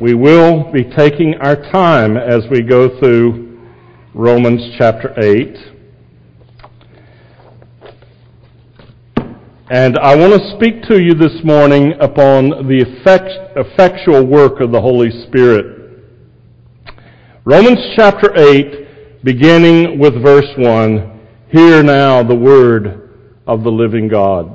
We will be taking our time as we go through Romans chapter 8. And I want to speak to you this morning upon the effectual work of the Holy Spirit. Romans chapter 8, beginning with verse 1, hear now the word of the living God.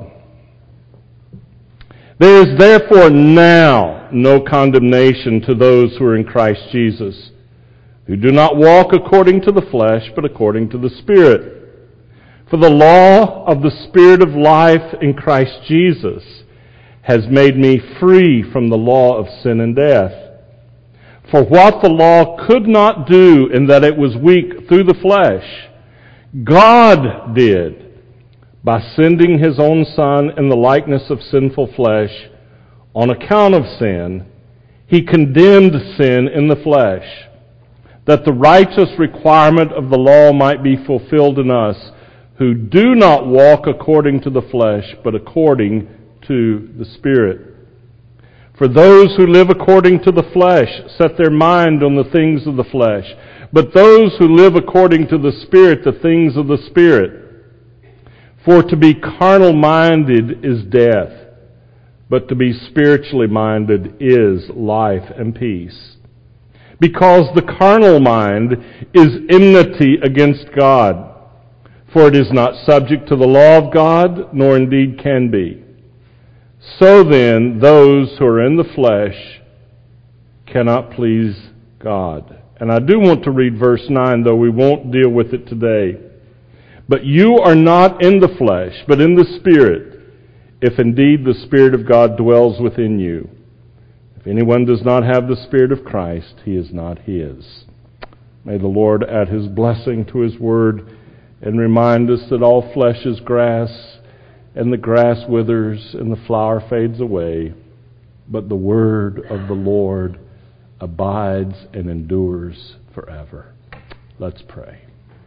There is therefore now no condemnation to those who are in Christ Jesus, who do not walk according to the flesh, but according to the Spirit. For the law of the Spirit of life in Christ Jesus has made me free from the law of sin and death. For what the law could not do in that it was weak through the flesh, God did by sending His own Son in the likeness of sinful flesh. On account of sin, He condemned sin in the flesh, that the righteous requirement of the law might be fulfilled in us, who do not walk according to the flesh, but according to the Spirit. For those who live according to the flesh set their mind on the things of the flesh, but those who live according to the Spirit, the things of the Spirit. For to be carnal-minded is death, but to be spiritually minded is life and peace. Because the carnal mind is enmity against God, for it is not subject to the law of God, nor indeed can be. So then, those who are in the flesh cannot please God. And I do want to read verse 9, though we won't deal with it today. But you are not in the flesh, but in the Spirit, if indeed the Spirit of God dwells within you. If anyone does not have the Spirit of Christ, he is not his. May the Lord add His blessing to His word and remind us that all flesh is grass, and the grass withers and the flower fades away, but the word of the Lord abides and endures forever. Let's pray.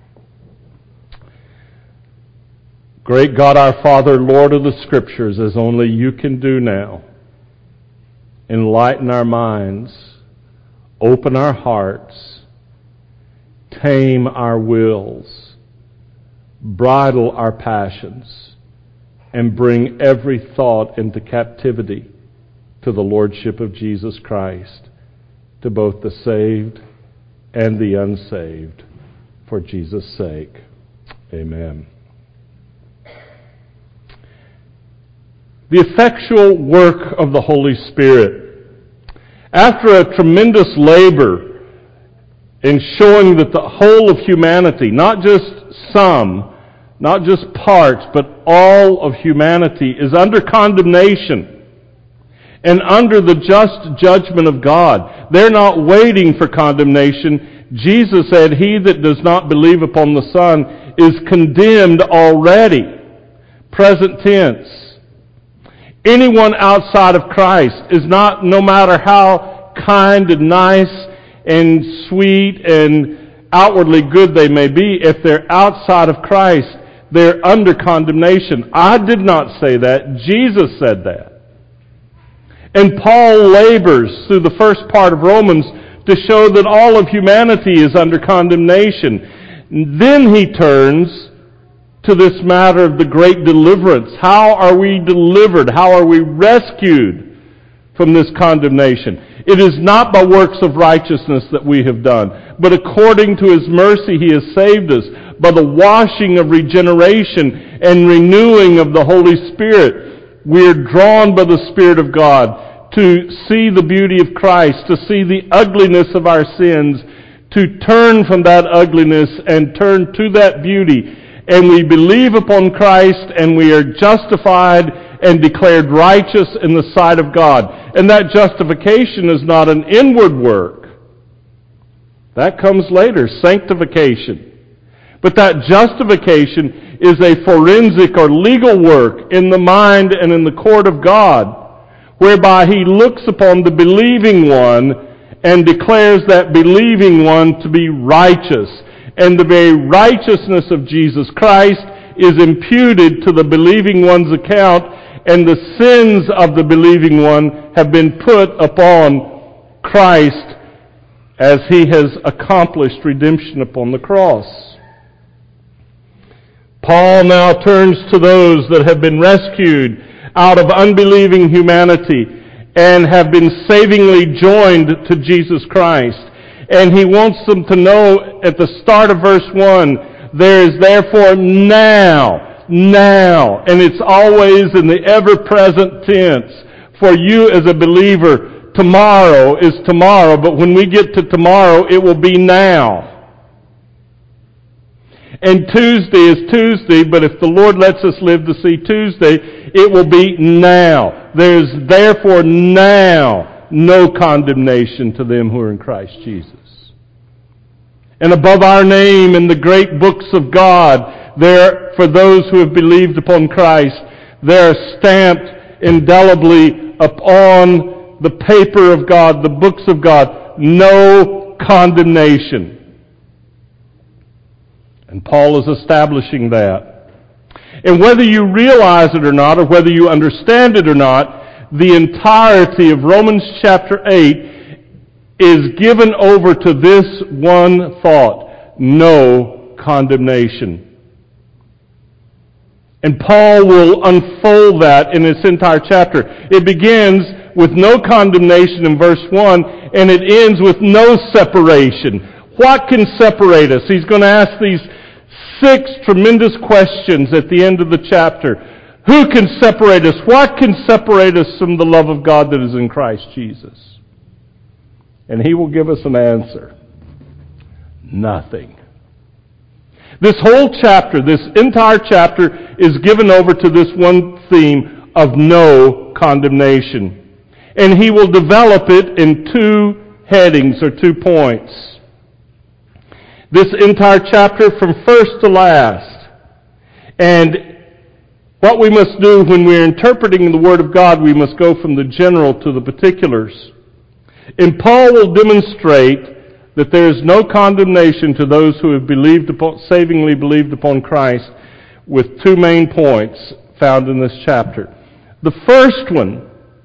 Great God, our Father, Lord of the Scriptures, as only You can do now, enlighten our minds, open our hearts, tame our wills, bridle our passions, and bring every thought into captivity to the Lordship of Jesus Christ, to both the saved and the unsaved, for Jesus' sake. Amen. The effectual work of the Holy Spirit. After a tremendous labor in showing that the whole of humanity, not just some, not just parts, but all of humanity is under condemnation and under the just judgment of God. They're not waiting for condemnation. Jesus said, "He that does not believe upon the Son is condemned already." Present tense. Anyone outside of Christ is not, no matter how kind and nice and sweet and outwardly good they may be, if they're outside of Christ, they're under condemnation. I did not say that. Jesus said that. And Paul labors through the first part of Romans to show that all of humanity is under condemnation. Then he turns to this matter of the great deliverance. How are we delivered? How are we rescued from this condemnation? It is not by works of righteousness that we have done, but according to His mercy He has saved us by the washing of regeneration and renewing of the Holy Spirit. We are drawn by the Spirit of God to see the beauty of Christ, to see the ugliness of our sins, to turn from that ugliness and turn to that beauty. And we believe upon Christ, and we are justified and declared righteous in the sight of God. And that justification is not an inward work. That comes later, sanctification. But that justification is a forensic or legal work in the mind and in the court of God, whereby He looks upon the believing one and declares that believing one to be righteous. And the very righteousness of Jesus Christ is imputed to the believing one's account, and the sins of the believing one have been put upon Christ as He has accomplished redemption upon the cross. Paul now turns to those that have been rescued out of unbelieving humanity and have been savingly joined to Jesus Christ. And he wants them to know at the start of verse 1, there is therefore now, and it's always in the ever-present tense. For you as a believer, tomorrow is tomorrow, but when we get to tomorrow, it will be now. And Tuesday is Tuesday, but if the Lord lets us live to see Tuesday, it will be now. There is therefore now no condemnation to them who are in Christ Jesus. And above our name in the great books of God, there, for those who have believed upon Christ, they are stamped indelibly upon the paper of God, the books of God, no condemnation. And Paul is establishing that. And whether you realize it or not, or whether you understand it or not, the entirety of Romans chapter 8 is given over to this one thought: no condemnation. And Paul will unfold that in its entire chapter. It begins with no condemnation in verse 1, and it ends with no separation. What can separate us? He's going to ask these 6 tremendous questions at the end of the chapter. Who can separate us? What can separate us from the love of God that is in Christ Jesus? And he will give us an answer. Nothing. This whole chapter, this entire chapter, is given over to this one theme of no condemnation. And he will develop it in 2 headings or 2 points. This entire chapter from first to last. And what we must do when we're interpreting the Word of God, we must go from the general to the particulars. And Paul will demonstrate that there is no condemnation to those who have savingly believed upon Christ, with 2 main points found in this chapter. The first one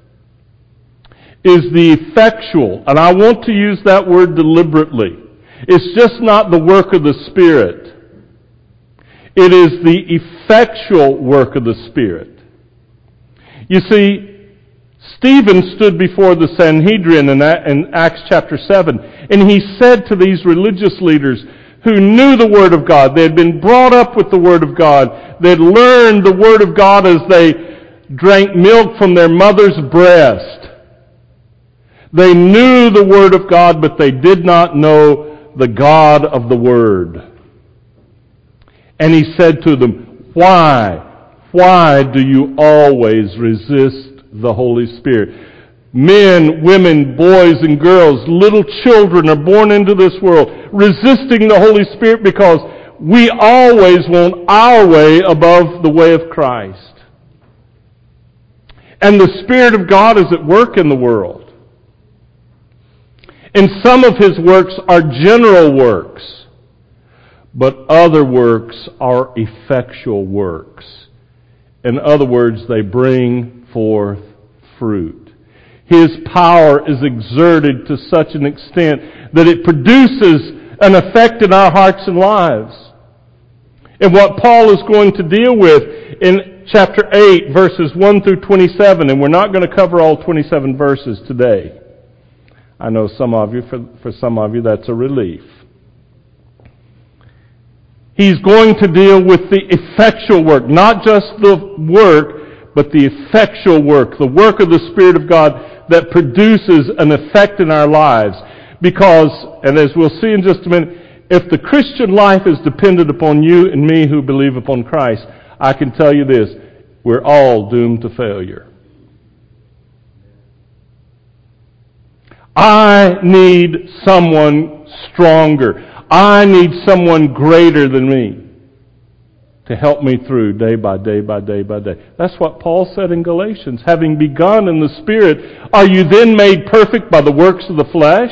is the effectual, and I want to use that word deliberately. It's just not the work of the Spirit. It is the effectual work of the Spirit. You see, Stephen stood before the Sanhedrin in Acts chapter 7, and he said to these religious leaders who knew the Word of God, they had been brought up with the Word of God, they had learned the Word of God as they drank milk from their mother's breast. They knew the Word of God, but they did not know the God of the Word. And he said to them, why do you always resist the Holy Spirit? Men, women, boys and girls, little children are born into this world resisting the Holy Spirit because we always want our way above the way of Christ. And the Spirit of God is at work in the world. And some of His works are general works, but other works are effectual works. In other words, they bring forth fruit. His power is exerted to such an extent that it produces an effect in our hearts and lives. And what Paul is going to deal with in chapter 8, verses 1 through 27, and we're not going to cover all 27 verses today. I know some of you, for some of you, that's a relief. He's going to deal with the effectual work, not just the work, but the effectual work, the work of the Spirit of God that produces an effect in our lives. Because, and as we'll see in just a minute, if the Christian life is dependent upon you and me who believe upon Christ, I can tell you this, we're all doomed to failure. I need someone stronger. I need someone greater than me to help me through day by day by day by day. That's what Paul said in Galatians. Having begun in the Spirit, are you then made perfect by the works of the flesh?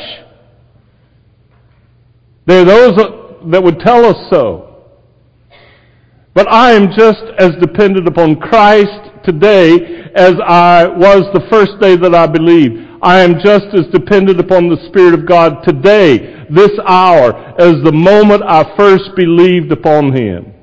There are those that would tell us so. But I am just as dependent upon Christ today as I was the first day that I believed. I am just as dependent upon the Spirit of God today, this hour, as the moment I first believed upon Him.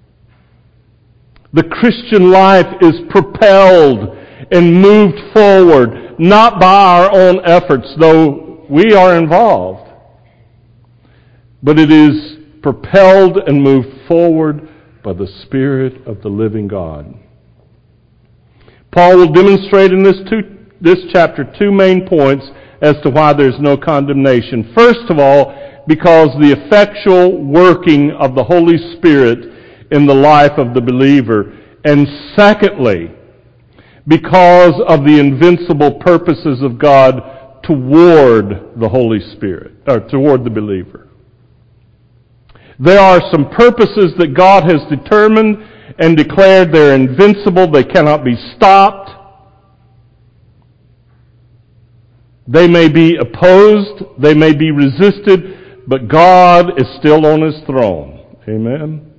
The Christian life is propelled and moved forward, not by our own efforts, though we are involved, but it is propelled and moved forward by the Spirit of the living God. Paul will demonstrate in this chapter two main points as to why there's no condemnation. First of all, because the effectual working of the Holy Spirit in the life of the believer. And secondly, because of the invincible purposes of God toward the Holy Spirit, or toward the believer. There are some purposes that God has determined and declared they're invincible. They cannot be stopped. They may be opposed. They may be resisted. But God is still on His throne. Amen?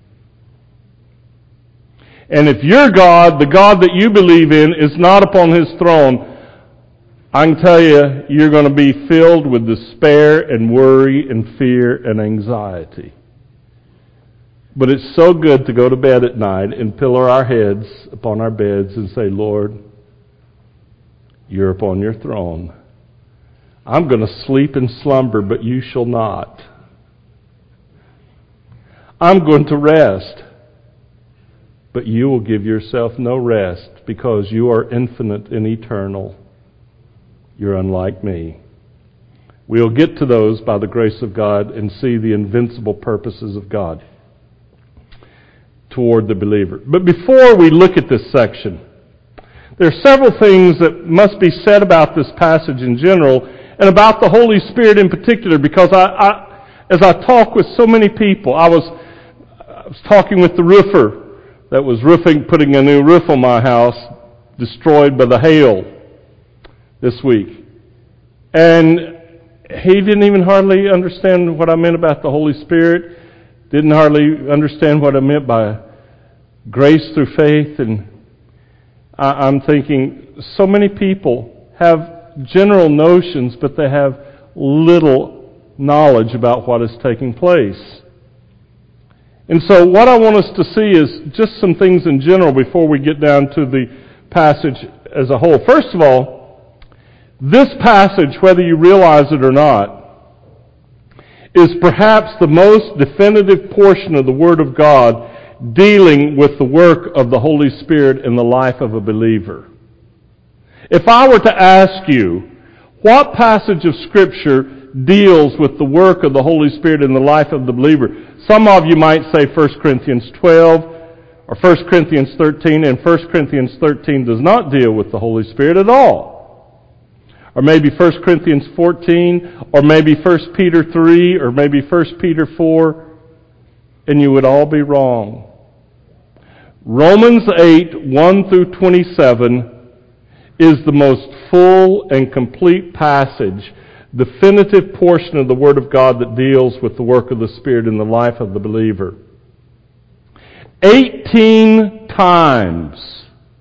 And if your God, the God that you believe in, is not upon His throne, I can tell you, you're going to be filled with despair and worry and fear and anxiety. But it's so good to go to bed at night and pillow our heads upon our beds and say, Lord, You're upon Your throne. I'm going to sleep and slumber, but You shall not. I'm going to rest, but You will give Yourself no rest because You are infinite and eternal. You're unlike me. We'll get to those by the grace of God and see the invincible purposes of God toward the believer. But before we look at this section, there are several things that must be said about this passage in general and about the Holy Spirit in particular, because as I talk with so many people, I was talking with the roofer that was putting a new roof on my house, destroyed by the hail this week. And he didn't even hardly understand what I meant about the Holy Spirit, didn't hardly understand what I meant by grace through faith. And I'm thinking, so many people have general notions, but they have little knowledge about what is taking place. And so what I want us to see is just some things in general before we get down to the passage as a whole. First of all, this passage, whether you realize it or not, is perhaps the most definitive portion of the Word of God dealing with the work of the Holy Spirit in the life of a believer. If I were to ask you, what passage of Scripture deals with the work of the Holy Spirit in the life of the believer, some of you might say 1 Corinthians 12 or 1 Corinthians 13, and 1 Corinthians 13 does not deal with the Holy Spirit at all. Or maybe 1 Corinthians 14, or maybe 1 Peter 3, or maybe 1 Peter 4, and you would all be wrong. Romans 8, 1 through 27 is the most full and complete passage, definitive portion of the Word of God that deals with the work of the Spirit in the life of the believer. 18 times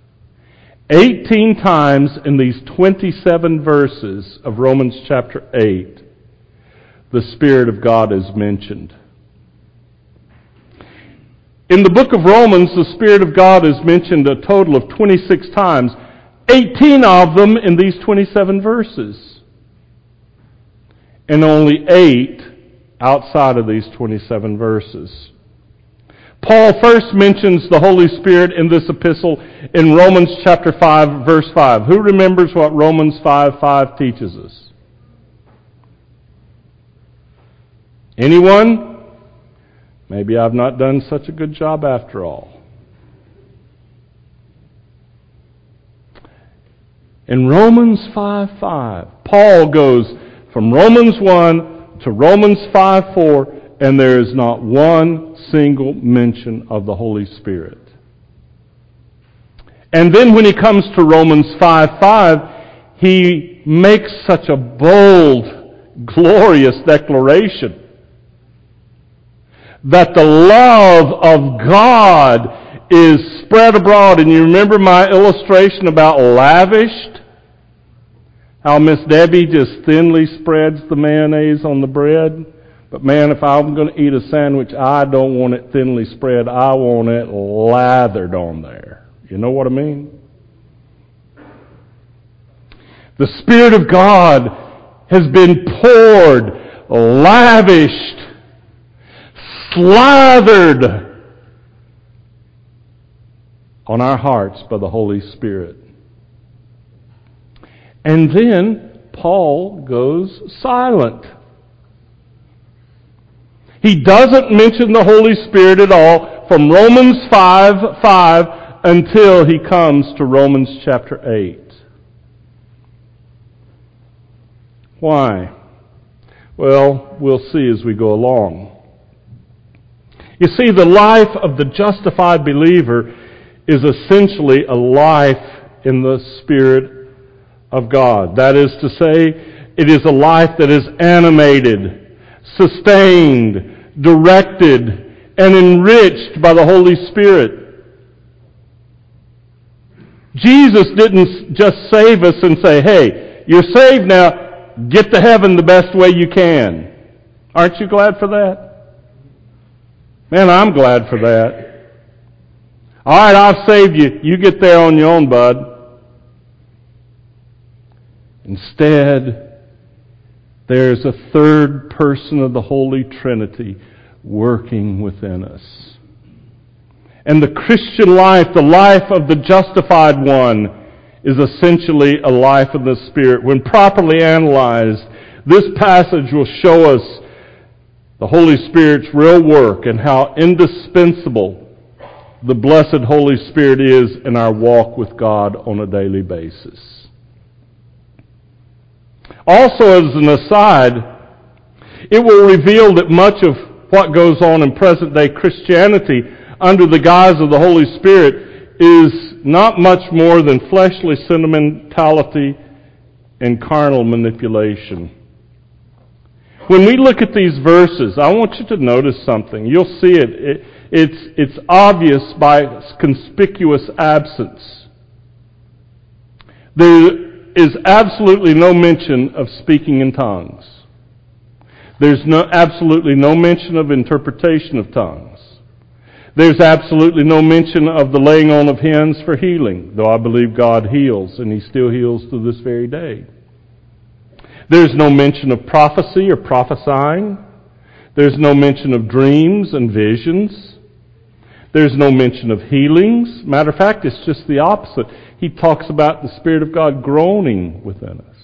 in these 27 verses of Romans chapter 8, the Spirit of God is mentioned. In the book of Romans, the Spirit of God is mentioned a total of 26 times, 18 of them in these 27 verses, and only 8 outside of these 27 verses. Paul first mentions the Holy Spirit in this epistle in Romans chapter 5, verse 5. Who remembers what Romans 5:5 teaches us? Anyone? Maybe I've not done such a good job after all. In Romans 5:5, Paul goes from Romans 1 to Romans 5:4, and there is not one single mention of the Holy Spirit. And then when he comes to Romans 5:5, he makes such a bold, glorious declaration that the love of God is spread abroad. And you remember my illustration about lavished? How Miss Debbie just thinly spreads the mayonnaise on the bread. But man, if I'm going to eat a sandwich, I don't want it thinly spread. I want it lathered on there. You know what I mean? The Spirit of God has been poured, lavished, slathered on our hearts by the Holy Spirit. And then Paul goes silent. He doesn't mention the Holy Spirit at all from Romans 5:5 until he comes to Romans chapter 8. Why? Well, we'll see as we go along. You see, the life of the justified believer is essentially a life in the Spirit of God. That is to say, it is a life that is animated, sustained, directed, and enriched by the Holy Spirit. Jesus didn't just save us and say, hey, you're saved now, get to heaven the best way you can. Aren't you glad for that? Man, I'm glad for that. All right, I've saved you. You get there on your own, bud. Instead, there's a third person of the Holy Trinity working within us. And the Christian life, the life of the justified one, is essentially a life of the Spirit. When properly analyzed, this passage will show us the Holy Spirit's real work and how indispensable the blessed Holy Spirit is in our walk with God on a daily basis. Also, as an aside, it will reveal that much of what goes on in present-day Christianity under the guise of the Holy Spirit is not much more than fleshly sentimentality and carnal manipulation. When we look at these verses, I want you to notice something. You'll see it. It's obvious by its conspicuous absence. There is absolutely no mention of speaking in tongues. There's absolutely no mention of interpretation of tongues. There's absolutely no mention of the laying on of hands for healing, though I believe God heals, and He still heals to this very day. There's no mention of prophecy or prophesying. There's no mention of dreams and visions. There's no mention of healings. Matter of fact, it's just the opposite. He talks about the Spirit of God groaning within us.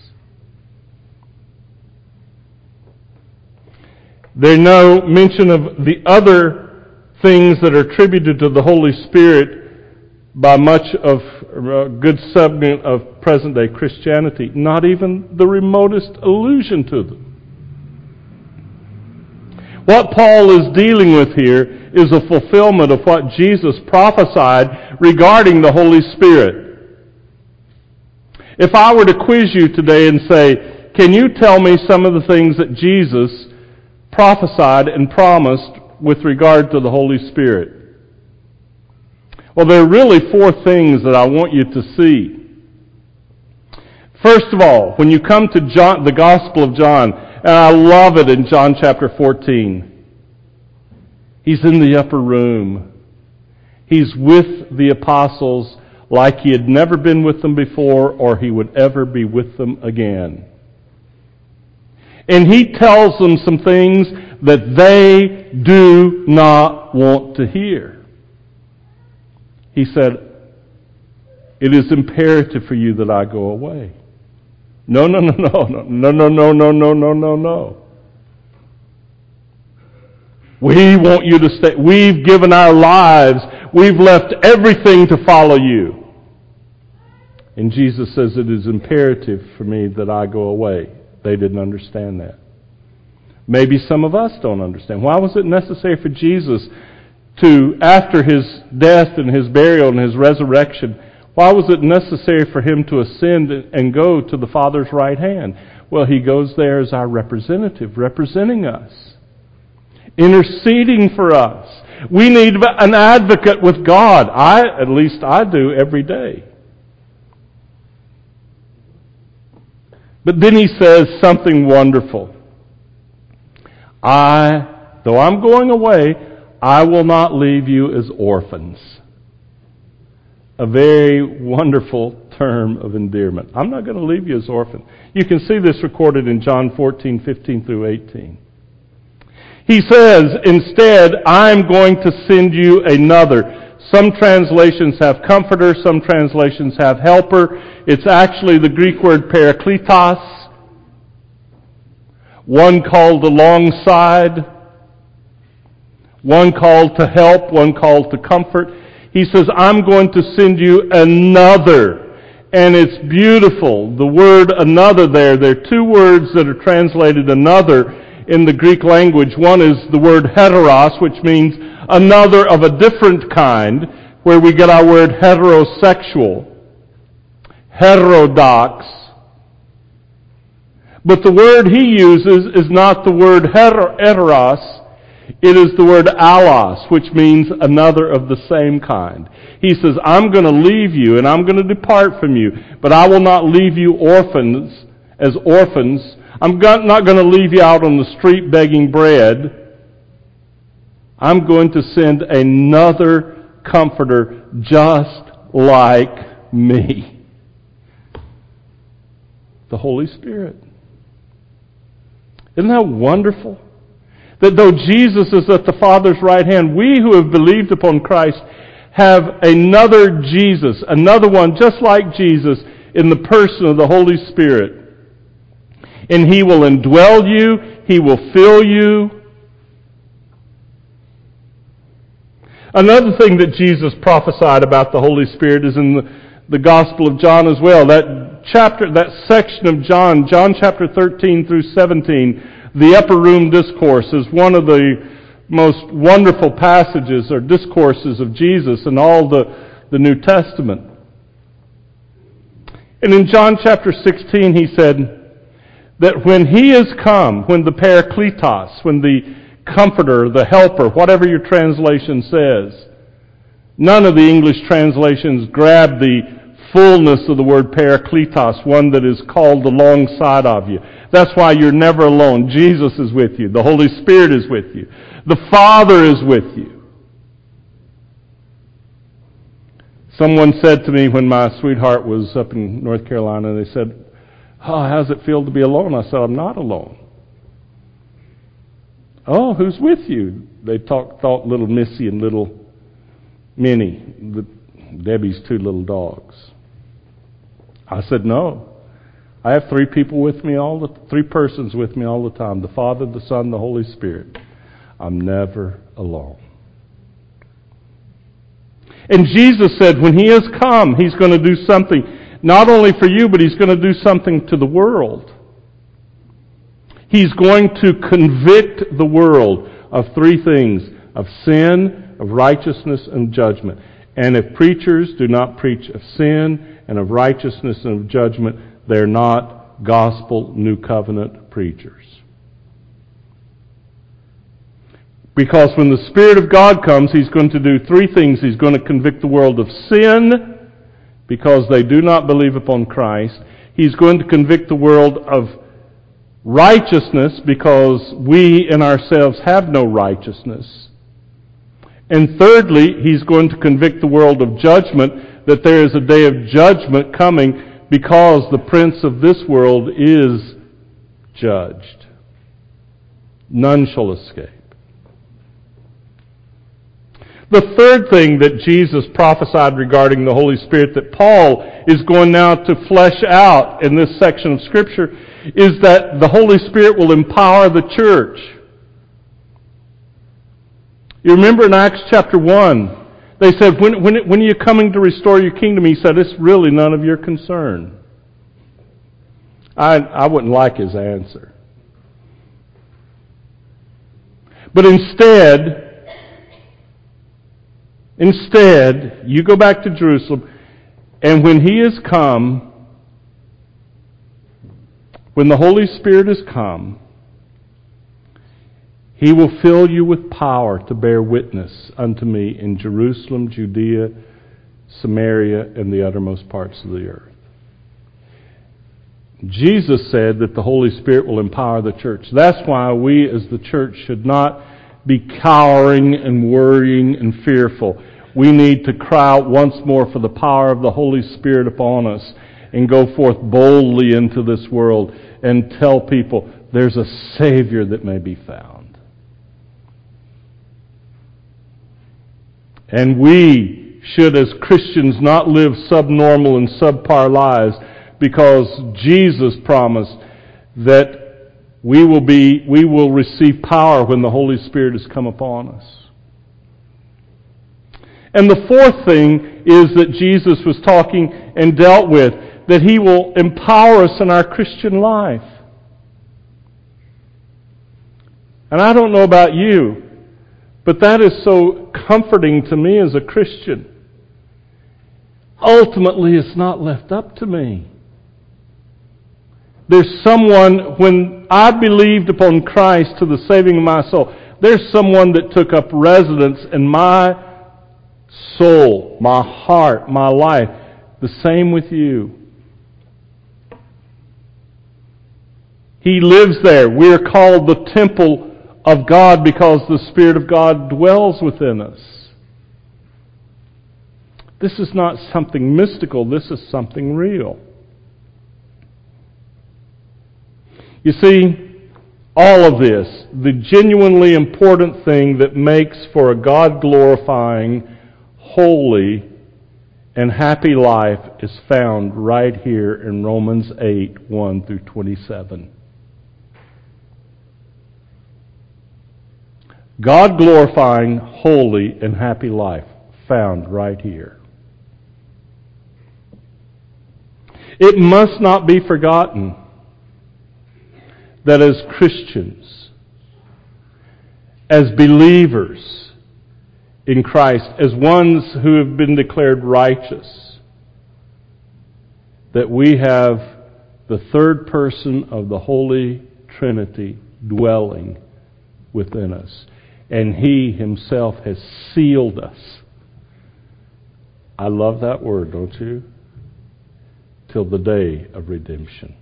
There's no mention of the other things that are attributed to the Holy Spirit by much of a good segment of present-day Christianity. Not even the remotest allusion to them. What Paul is dealing with here is a fulfillment of what Jesus prophesied regarding the Holy Spirit. If I were to quiz you today and say, can you tell me some of the things that Jesus prophesied and promised with regard to the Holy Spirit? Well, there are really four things that I want you to see. First of all, when you come to John, the Gospel of John, and I love it in John chapter 14, He's in the upper room. He's with the apostles like He had never been with them before or He would ever be with them again. And He tells them some things that they do not want to hear. He said, it is imperative for you that I go away. No. We want you to stay. We've given our lives. We've left everything to follow you. And Jesus says it is imperative for me that I go away. They didn't understand that. Maybe some of us don't understand. Why was it necessary for Jesus to, after His death and His burial and His resurrection, why was it necessary for Him to ascend and go to the Father's right hand? Well, He goes there as our representative, representing us, interceding for us. We need an advocate with God. At least I do every day. But then he says something wonderful. Though I'm going away, I will not leave you as orphans. A very wonderful term of endearment. I'm not going to leave you as orphans. You can see this recorded in John 14:15 through 18. He says, instead, I'm going to send you another. Some translations have comforter, some translations have helper. It's actually the Greek word parakletos, one called alongside, one called to help, one called to comfort. He says, I'm going to send you another. And it's beautiful. The word another there are two words that are translated another in the Greek language. One is the word heteros, which means another of a different kind, where we get our word heterosexual, heterodox. But the word he uses is not the word heteros, it is the word allos, which means another of the same kind. He says, I'm going to leave you and I'm going to depart from you, but I will not leave you orphans as orphans. I'm not going to leave you out on the street begging bread. I'm going to send another comforter just like me. The Holy Spirit. Isn't that wonderful? That though Jesus is at the Father's right hand, we who have believed upon Christ have another Jesus, another one just like Jesus in the person of the Holy Spirit. And He will indwell you, He will fill you. Another thing that Jesus prophesied about the Holy Spirit is in the Gospel of John as well. That section of John chapter 13 through 17, the Upper Room Discourse, is one of the most wonderful passages or discourses of Jesus in all the New Testament. And in John chapter 16 he said that when He is come, when the Parakletos, when the Comforter, the Helper, whatever your translation says, none of the English translations grab the fullness of the word Parakletos, one that is called alongside of you. That's why you're never alone. Jesus is with you. The Holy Spirit is with you. The Father is with you. Someone said to me when my sweetheart was up in North Carolina, they said, how does it feel to be alone? I said, I'm not alone. Oh, who's with you? They thought little Missy and little Minnie, Debbie's two little dogs. I said, no. I have three persons with me all the time. The Father, the Son, the Holy Spirit. I'm never alone. And Jesus said when He has come, He's going to do something, not only for you, but He's going to do something to the world. He's going to convict the world of three things: of sin, of righteousness, and judgment. And if preachers do not preach of sin and of righteousness and of judgment, they're not gospel New Covenant preachers. Because when the Spirit of God comes, He's going to do three things. He's going to convict the world of sin, because they do not believe upon Christ. He's going to convict the world of righteousness, because we in ourselves have no righteousness. And thirdly, He's going to convict the world of judgment, that there is a day of judgment coming, because the prince of this world is judged. None shall escape. The third thing that Jesus prophesied regarding the Holy Spirit that Paul is going now to flesh out in this section of Scripture is that the Holy Spirit will empower the church. You remember in Acts chapter 1, they said, when are you coming to restore your kingdom? He said, it's really none of your concern. I wouldn't like his answer. But instead, you go back to Jerusalem, and when He is come, when the Holy Spirit is come, He will fill you with power to bear witness unto Me in Jerusalem, Judea, Samaria, and the uttermost parts of the earth. Jesus said that the Holy Spirit will empower the church. That's why we as the church should not be cowering and worrying and fearful. We need to cry out once more for the power of the Holy Spirit upon us and go forth boldly into this world and tell people there's a Savior that may be found. And we should, as Christians, not live subnormal and subpar lives, because Jesus promised that we will receive power when the Holy Spirit has come upon us. And the fourth thing is that Jesus was talking and dealt with, that He will empower us in our Christian life. And I don't know about you, but that is so comforting to me as a Christian. Ultimately, it's not left up to me. There's someone, when I believed upon Christ to the saving of my soul, there's someone that took up residence in my soul, my heart, my life. The same with you. He lives there. We are called the temple of God because the Spirit of God dwells within us. This is not something mystical. This is something real. You see, all of this, the genuinely important thing that makes for a God-glorifying, holy, and happy life is found right here in Romans 8, 1 through 27. God-glorifying, holy, and happy life found right here. It must not be forgotten that as Christians, as believers in Christ, as ones who have been declared righteous, that we have the third person of the Holy Trinity dwelling within us. And He Himself has sealed us. I love that word, don't you? Till the day of redemption.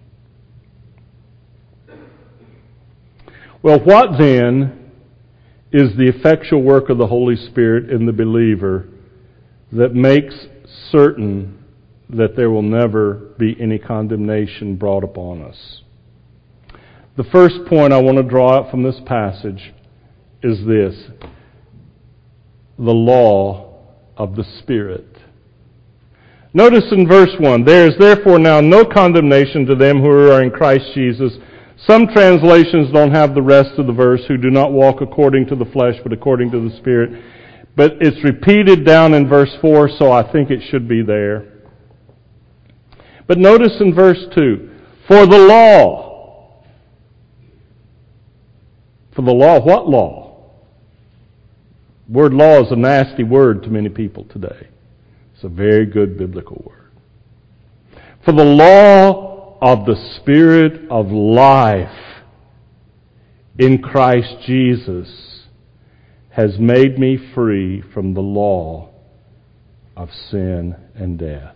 Well, what then is the effectual work of the Holy Spirit in the believer that makes certain that there will never be any condemnation brought upon us? The first point I want to draw out from this passage is this: the law of the Spirit. Notice in verse 1, there is therefore now no condemnation to them who are in Christ Jesus. Some translations don't have the rest of the verse, who do not walk according to the flesh, but according to the Spirit. But it's repeated down in verse 4, so I think it should be there. But notice in verse 2, for the law. For the law, what law? The word law is a nasty word to many people today. It's a very good biblical word. For the law of the Spirit of life in Christ Jesus has made me free from the law of sin and death.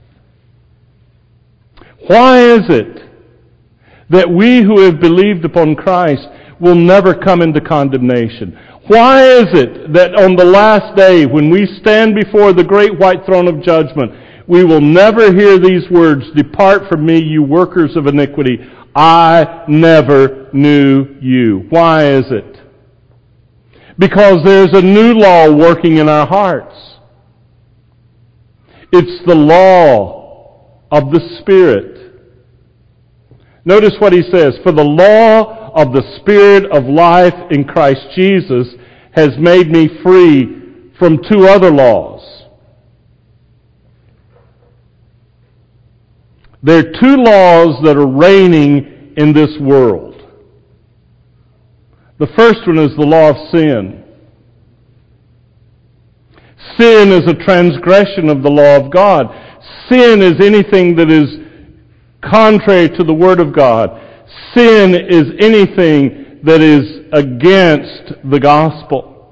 Why is it that we who have believed upon Christ will never come into condemnation? Why is it that on the last day, when we stand before the great white throne of judgment, we will never hear these words, "Depart from me, you workers of iniquity. I never knew you"? Why is it? Because there's a new law working in our hearts. It's the law of the Spirit. Notice what he says, for the law of the Spirit of life in Christ Jesus has made me free from two other laws. There are two laws that are reigning in this world. The first one is the law of sin. Sin is a transgression of the law of God. Sin is anything that is contrary to the Word of God. Sin is anything that is against the gospel.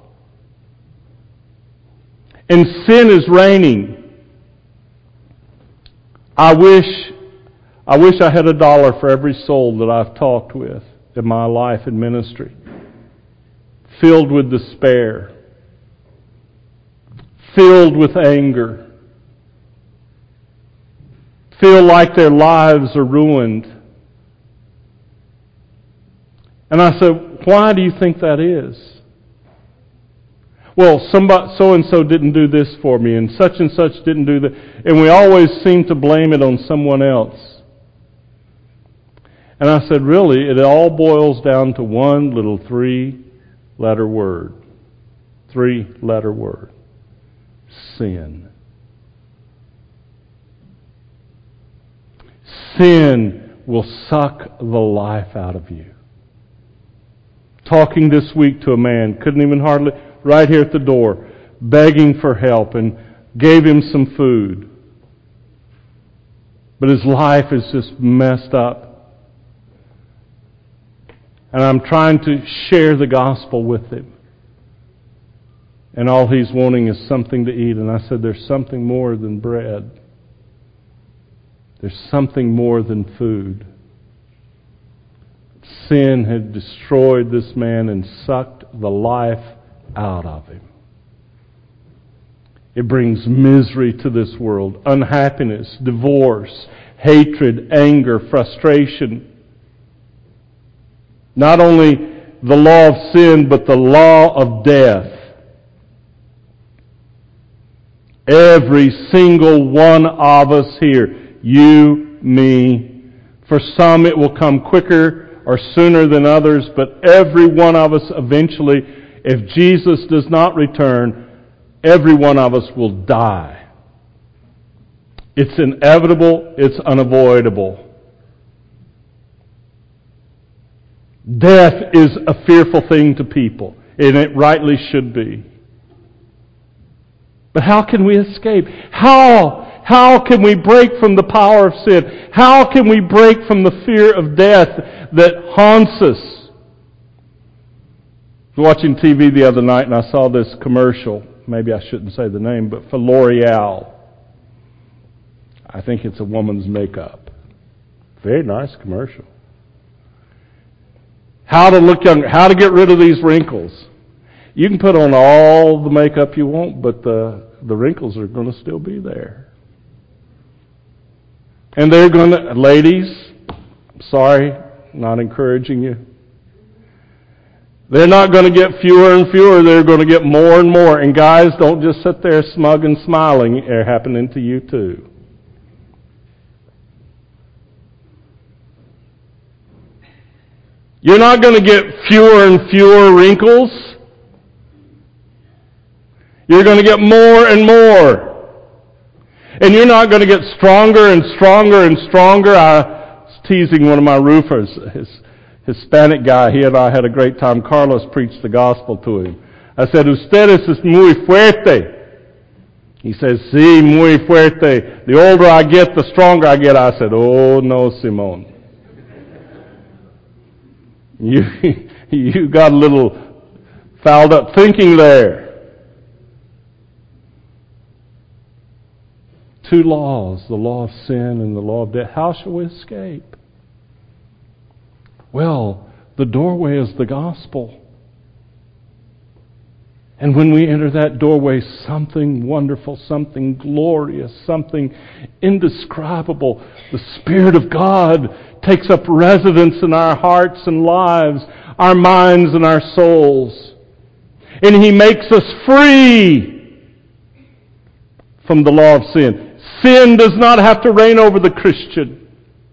And sin is reigning. I wish I wish I had $1 for every soul that I've talked with in my life and ministry. Filled with despair. Filled with anger. Feel like their lives are ruined. And I said, why do you think that is? Well, somebody, so-and-so didn't do this for me, and such didn't do that. And we always seem to blame it on someone else. And I said, really, it all boils down to one little 3-letter word. 3-letter word. Sin. Sin will suck the life out of you. Talking this week to a man, couldn't even hardly, right here at the door, begging for help, and gave him some food. But his life is just messed up. And I'm trying to share the gospel with him. And all he's wanting is something to eat. And I said, there's something more than bread. There's something more than food. Sin had destroyed this man and sucked the life out of him. It brings misery to this world, unhappiness, divorce, hatred, anger, frustration. Not only the law of sin, but the law of death. Every single one of us here, you, me, for some it will come quicker or sooner than others, but every one of us eventually, if Jesus does not return, every one of us will die. It's inevitable, it's unavoidable. Death is a fearful thing to people, and it rightly should be. But how can we escape? How can we break from the power of sin? How can we break from the fear of death that haunts us? I was watching TV the other night and I saw this commercial. Maybe I shouldn't say the name, but for L'Oreal. I think it's a woman's makeup. Very nice commercial. How to look younger, how to get rid of these wrinkles. You can put on all the makeup you want, but the wrinkles are going to still be there. And they're going to, ladies, sorry, not encouraging you. They're not going to get fewer and fewer, they're going to get more and more. And guys, don't just sit there smug and smiling, it's happening to you too. You're not going to get fewer and fewer wrinkles. You're going to get more and more. And you're not going to get stronger and stronger and stronger. I was teasing one of my roofers, his Hispanic guy. He and I had a great time. Carlos preached the gospel to him. I said, "Ustedes es muy fuerte." He says, "Sí, muy fuerte. The older I get, the stronger I get." I said, "Oh, no, Simon. You got a little fouled up thinking there." Two laws, the law of sin and the law of death. How shall we escape? Well, the doorway is the gospel. And when we enter that doorway, something wonderful, something glorious, something indescribable, the Spirit of God takes up residence in our hearts and lives, our minds and our souls. And He makes us free from the law of sin. Sin does not have to reign over the Christian.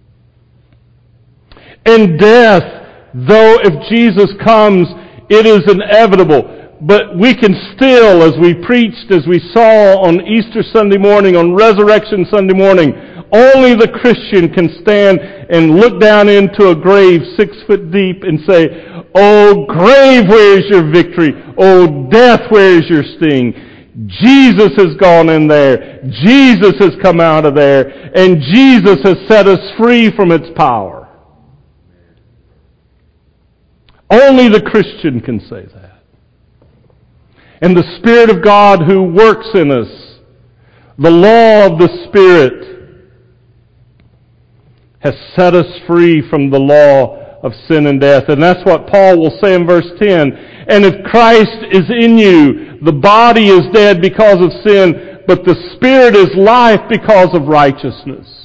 And death, though if Jesus comes, it is inevitable. But we can still, as we preached, as we saw on Easter Sunday morning, on Resurrection Sunday morning, only the Christian can stand and look down into a grave 6 foot deep and say, "Oh grave, where is your victory? Oh death, where is your sting?" Jesus has gone in there. Jesus has come out of there. And Jesus has set us free from its power. Only the Christian can say that. And the Spirit of God who works in us, the law of the Spirit, has set us free from the law of sin and death. And that's what Paul will say in verse 10. And if Christ is in you, the body is dead because of sin, but the Spirit is life because of righteousness.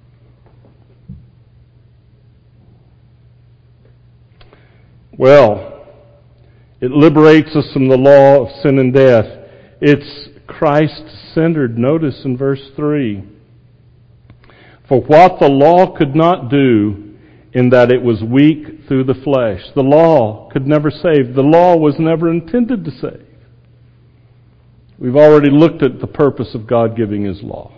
Well, it liberates us from the law of sin and death. It's Christ-centered. Notice in verse 3. For what the law could not do, in that it was weak through the flesh. The law could never save. The law was never intended to save. We've already looked at the purpose of God giving His law.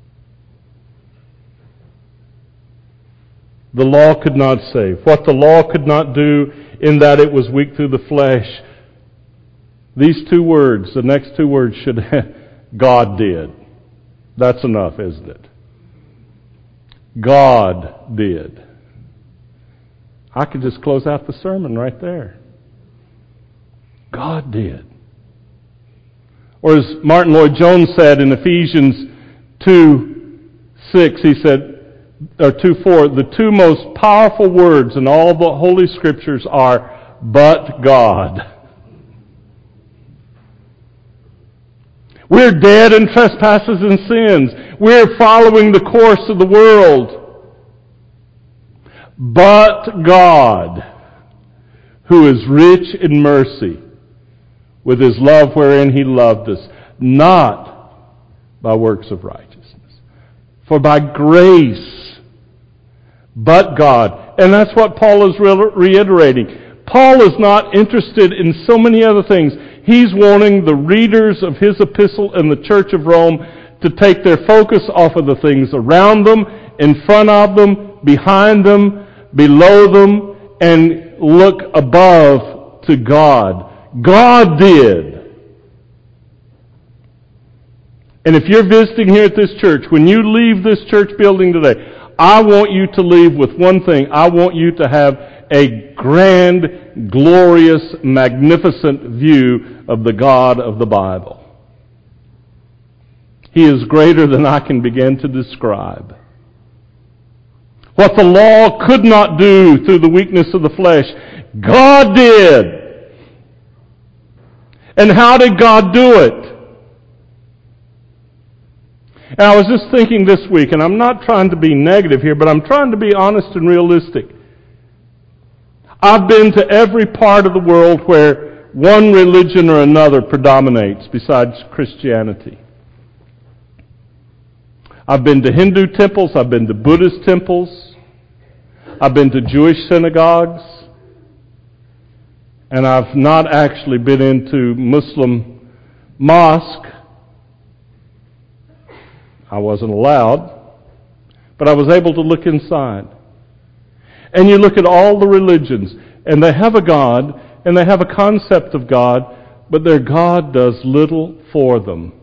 The law could not save. What the law could not do, in that it was weak through the flesh. These two words, the next two words should God did. That's enough, isn't it? God did. I could just close out the sermon right there. God did. Or as Martin Lloyd-Jones said in Ephesians 2:6, he said, or 2:4, the two most powerful words in all the Holy Scriptures are, but God. We're dead in trespasses and sins. We're following the course of the world. But God, who is rich in mercy, with His love wherein He loved us, not by works of righteousness. For by grace, but God. And that's what Paul is reiterating. Paul is not interested in so many other things. He's wanting the readers of his epistle in the Church of Rome to take their focus off of the things around them, in front of them, behind them, below them, and look above to God. God did. And if you're visiting here at this church, when you leave this church building today, I want you to leave with one thing. I want you to have a grand, glorious, magnificent view of the God of the Bible. He is greater than I can begin to describe. What the law could not do through the weakness of the flesh, God did. And how did God do it? And I was just thinking this week, and I'm not trying to be negative here, but I'm trying to be honest and realistic. I've been to every part of the world where one religion or another predominates besides Christianity. I've been to Hindu temples, I've been to Buddhist temples, I've been to Jewish synagogues, and I've not actually been into Muslim mosque. I wasn't allowed, but I was able to look inside. And you look at all the religions, and they have a God, and they have a concept of God, but their God does little for them.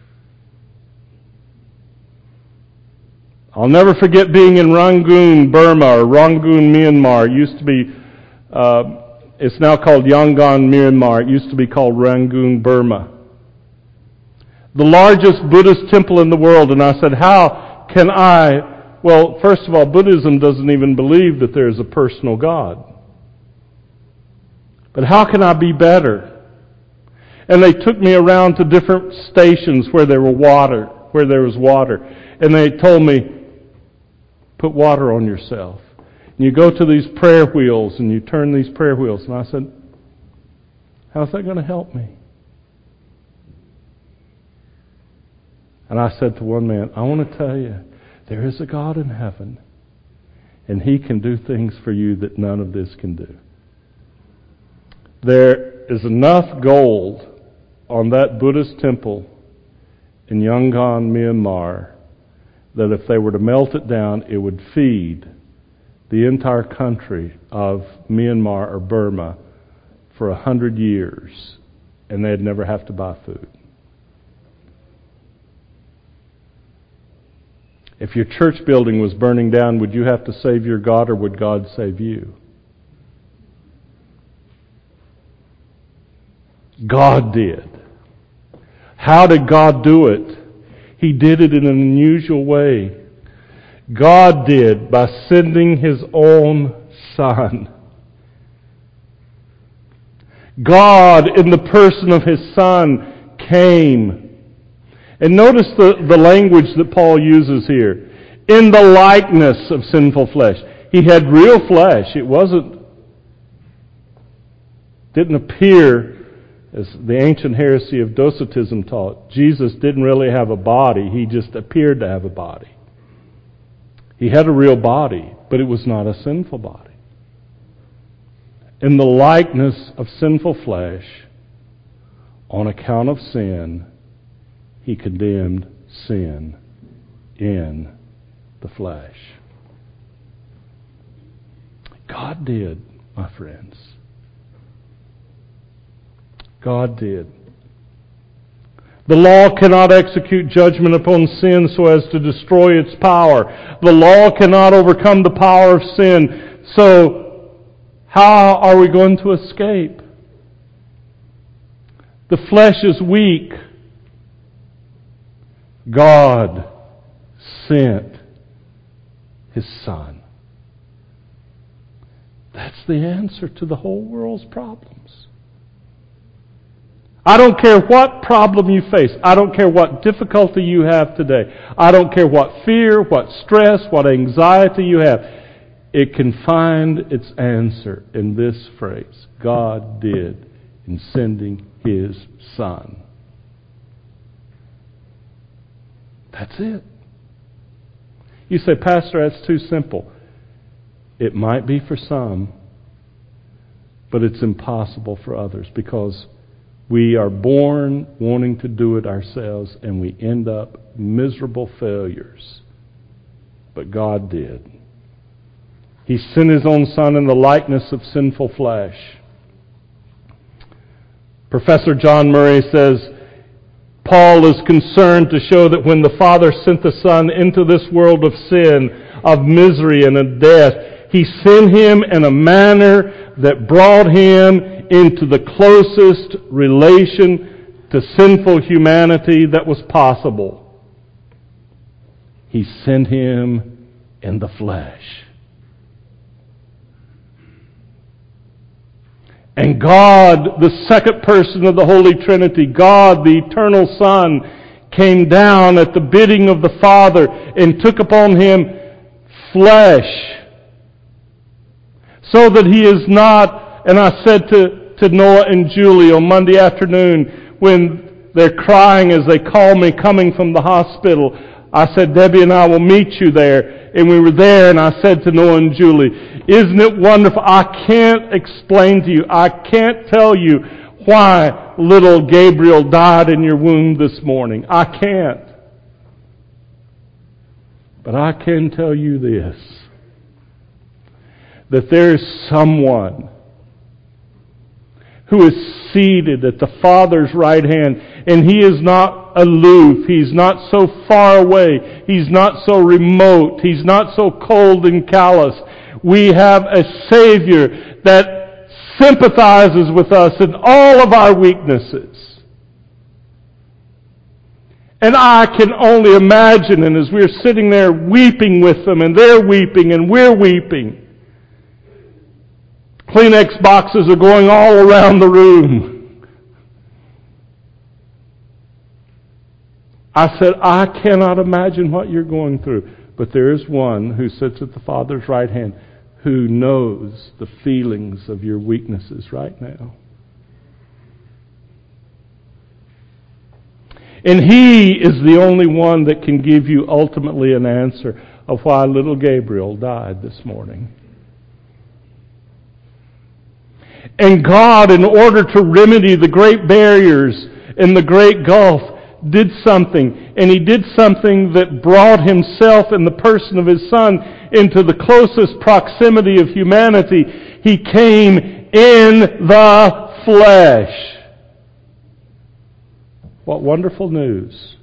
I'll never forget being in Rangoon, Burma, or Rangoon, Myanmar. It used to be, it's now called Yangon, Myanmar. It used to be called Rangoon, Burma. The largest Buddhist temple in the world. And I said, how can I... Well, first of all, Buddhism doesn't even believe that there is a personal God. But how can I be better? And they took me around to different stations where there was water. And they told me, put water on yourself. And you go to these prayer wheels and you turn these prayer wheels. And I said, how's that going to help me? And I said to one man, I want to tell you, there is a God in heaven, and He can do things for you that none of this can do. There is enough gold on that Buddhist temple in Yangon, Myanmar, that if they were to melt it down, it would feed the entire country of Myanmar or Burma for 100 years, and they'd never have to buy food. If your church building was burning down, would you have to save your God, or would God save you? God did. How did God do it? He did it in an unusual way. God did by sending His own Son. God, in the person of His Son, came. And notice the language that Paul uses here. In the likeness of sinful flesh. He had real flesh. It didn't appear, as the ancient heresy of Docetism taught. Jesus didn't really have a body. He just appeared to have a body. He had a real body, but it was not a sinful body. In the likeness of sinful flesh, on account of sin, He condemned sin in the flesh. God did, my friends. God did. The law cannot execute judgment upon sin so as to destroy its power. The law cannot overcome the power of sin. So, how are we going to escape? The flesh is weak. God sent His Son. That's the answer to the whole world's problems. I don't care what problem you face. I don't care what difficulty you have today. I don't care what fear, what stress, what anxiety you have. It can find its answer in this phrase. God did in sending His Son. That's it. You say, Pastor, that's too simple. It might be for some, but it's impossible for others because we are born wanting to do it ourselves and we end up miserable failures. But God did. He sent His own Son in the likeness of sinful flesh. Professor John Murray says, Paul is concerned to show that when the Father sent the Son into this world of sin, of misery and of death, He sent Him in a manner that brought Him into the closest relation to sinful humanity that was possible. He sent Him in the flesh. And God, the second person of the Holy Trinity, God, the eternal Son, came down at the bidding of the Father and took upon Him flesh. So that He is not, and I said to Noah and Julie on Monday afternoon when they're crying as they call me coming from the hospital, I said, Debbie and I will meet you there. And we were there and I said to Noah and Julie, isn't it wonderful? I can't explain to you, I can't tell you why little Gabriel died in your womb this morning. I can't. But I can tell you this, that there is someone who is seated at the Father's right hand, and He is not aloof. He's not so far away. He's not so remote. He's not so cold and callous. We have a Savior that sympathizes with us in all of our weaknesses. And I can only imagine, and as we're sitting there weeping with them, and they're weeping, and we're weeping, Kleenex boxes are going all around the room. I said, I cannot imagine what you're going through. But there is one who sits at the Father's right hand who knows the feelings of your weaknesses right now. And He is the only one that can give you ultimately an answer of why little Gabriel died this morning. And God, in order to remedy the great barriers in the great gulf, did something. And He did something that brought Himself in the person of His Son into the closest proximity of humanity. He came in the flesh. What wonderful news.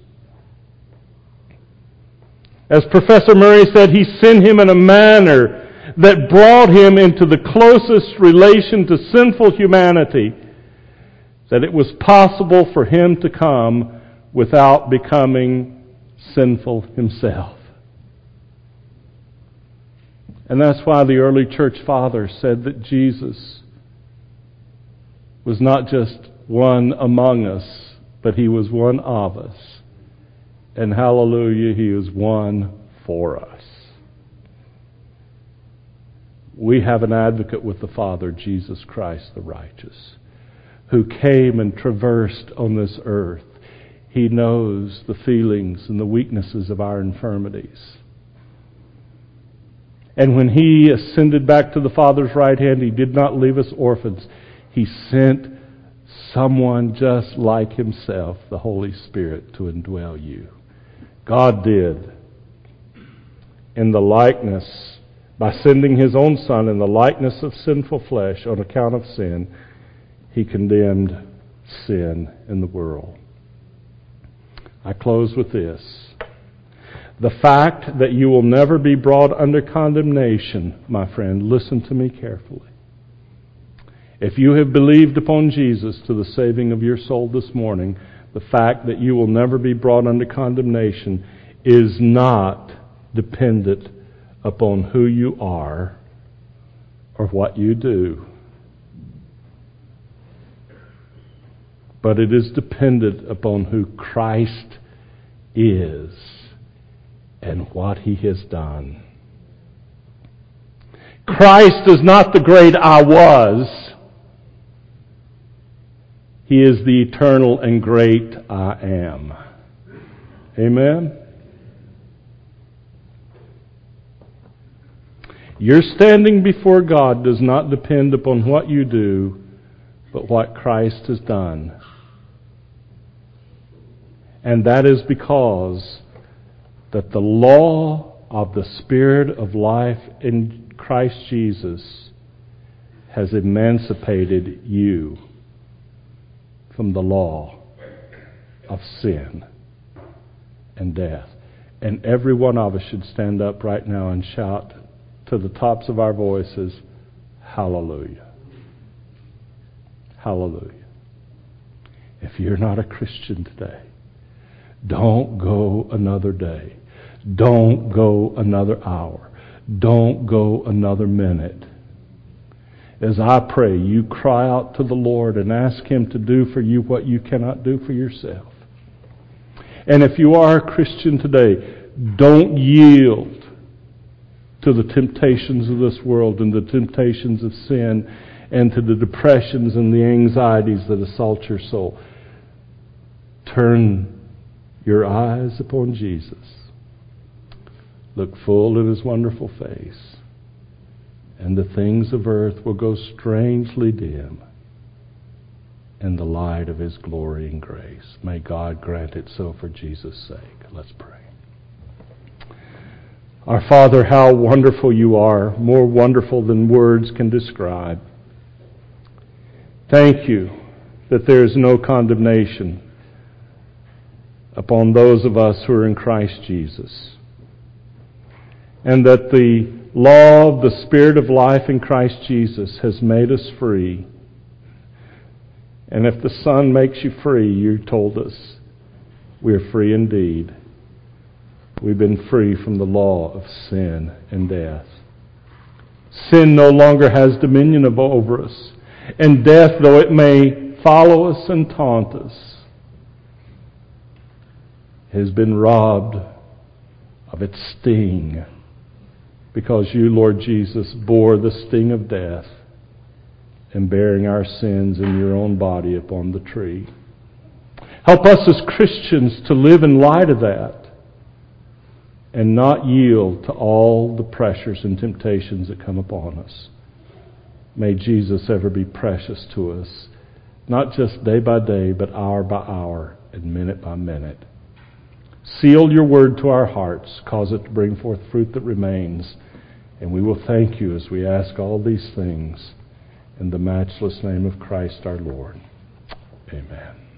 As Professor Murray said, He sent Him in a manner that brought Him into the closest relation to sinful humanity, that it was possible for Him to come without becoming sinful Himself. And that's why the early church fathers said that Jesus was not just one among us, but He was one of us. And hallelujah, He is one for us. We have an advocate with the Father, Jesus Christ the righteous, who came and traversed on this earth. He knows the feelings and the weaknesses of our infirmities. And when He ascended back to the Father's right hand, He did not leave us orphans. He sent someone just like Himself, the Holy Spirit, to indwell you. God did. In the likeness, by sending His own Son in the likeness of sinful flesh on account of sin, He condemned sin in the world. I close with this. The fact that you will never be brought under condemnation, my friend, listen to me carefully. If you have believed upon Jesus to the saving of your soul this morning, the fact that you will never be brought under condemnation is not dependent upon who you are or what you do. But it is dependent upon who Christ is and what He has done. Christ is not the great I was. He is the eternal and great I am. Amen? Your standing before God does not depend upon what you do, but what Christ has done. And that is because that the law of the Spirit of life in Christ Jesus has emancipated you from the law of sin and death. And every one of us should stand up right now and shout to the tops of our voices, hallelujah. Hallelujah. If you're not a Christian today, don't go another day. Don't go another hour. Don't go another minute. As I pray, you cry out to the Lord and ask Him to do for you what you cannot do for yourself. And if you are a Christian today, don't yield to the temptations of this world and the temptations of sin and to the depressions and the anxieties that assault your soul. Turn your eyes upon Jesus. Look full in His wonderful face, and the things of earth will go strangely dim in the light of His glory and grace. May God grant it so for Jesus' sake. Let's pray. Our Father, how wonderful You are, more wonderful than words can describe. Thank You that there is no condemnation upon those of us who are in Christ Jesus, and that the law of the Spirit of life in Christ Jesus has made us free. And if the Son makes you free, You told us, we're free indeed. We've been free from the law of sin and death. Sin no longer has dominion over us, and death, though it may follow us and taunt us, has been robbed of its sting, because You, Lord Jesus, bore the sting of death in bearing our sins in Your own body upon the tree. Help us as Christians to live in light of that and not yield to all the pressures and temptations that come upon us. May Jesus ever be precious to us, not just day by day, but hour by hour and minute by minute. Seal Your word to our hearts. Cause it to bring forth fruit that remains. And we will thank You as we ask all these things in the matchless name of Christ our Lord. Amen.